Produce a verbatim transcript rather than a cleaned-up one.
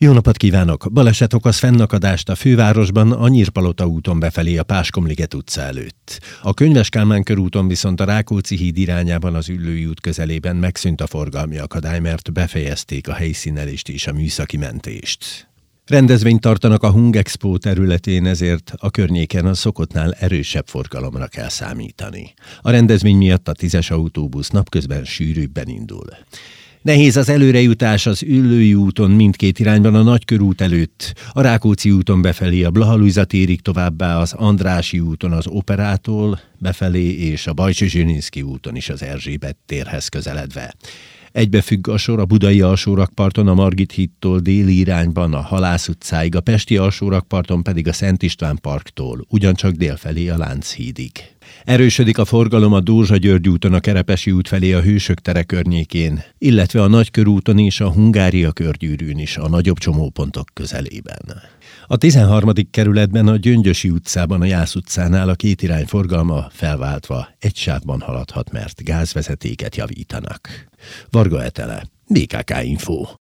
Jó napot kívánok! Baleset okoz fennakadást a fővárosban a Nyírpalota úton befelé a Páskomliget utca előtt. A Könyves Kálmán körúton viszont a Rákóczi híd irányában az Üllői út közelében megszűnt a forgalmi akadály, mert befejezték a helyszínelést és a műszaki mentést. Rendezvényt tartanak a Hungexpo területén, ezért a környéken a szokottnál erősebb forgalomra kell számítani. A rendezvény miatt a tízes autóbusz napközben sűrűbben indul. Nehéz az előrejutás az Üllői úton mindkét irányban a Nagykörút előtt, a Rákóczi úton befelé a Blaha Lujza térig, továbbá az Andrássy úton az Operától befelé és a Bajcsy-Zsilinszky úton is az Erzsébet térhez közeledve. Egybefügg a sor a budai alsórakparton a Margit hídtól déli irányban a Halász utcáig, a pesti alsórakparton pedig a Szent István parktól, ugyancsak délfelé a Lánchídig. Erősödik a forgalom a Dózsa-György úton a Kerepesi út felé a Hősök tere környékén, illetve a Nagykörúton és a Hungária körgyűrűn is a nagyobb csomópontok közelében. A tizenharmadik kerületben a Gyöngyösi utcában a Jász utcánál a két irány forgalma felváltva egy sávban haladhat, mert gázvezetéket javítanak. Varga Etele, bé ká ká Info.